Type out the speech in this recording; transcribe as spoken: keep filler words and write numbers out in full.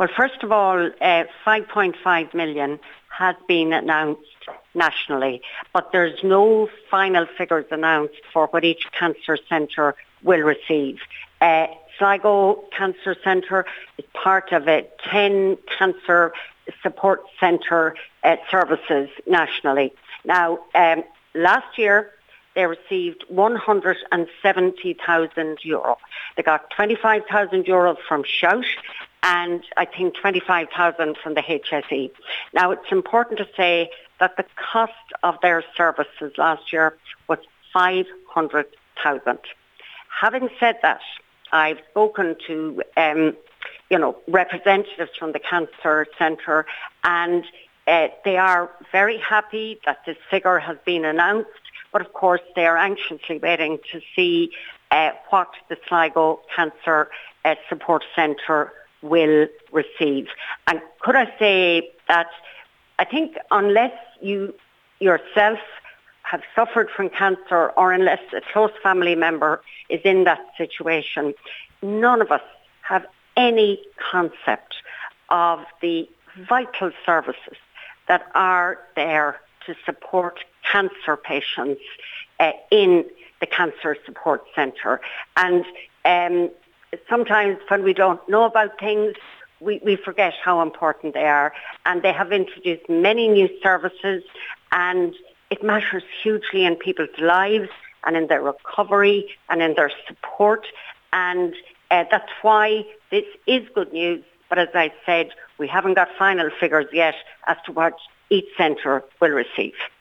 Well, first of all, uh, five point five million has been announced nationally, but there's no final figures announced for what each cancer centre will receive. Uh, Sligo Cancer Centre is part of a ten cancer support centre uh, services nationally. Now, um, last year they received one hundred seventy thousand euro. They got twenty-five thousand euro from Shout and I think twenty-five thousand from the H S E. Now, it's important to say that the cost of their services last year was five hundred thousand. Having said that, I've spoken to, um, you know, representatives from the Cancer Centre, and uh, they are very happy that this figure has been announced. But of course, they are anxiously waiting to see uh, what the Sligo Cancer uh, Support Centre will receive. And could I say that I think unless you yourself have suffered from cancer, or unless a close family member is in that situation, none of us have any concept of the vital services that are there to support cancer patients uh, in the Cancer Support Centre. And um, sometimes when we don't know about things, we, we forget how important they are. And they have introduced many new services, and it matters hugely in people's lives and in their recovery and in their support. And uh, that's why this is good news. But as I said, we haven't got final figures yet as to what each centre will receive.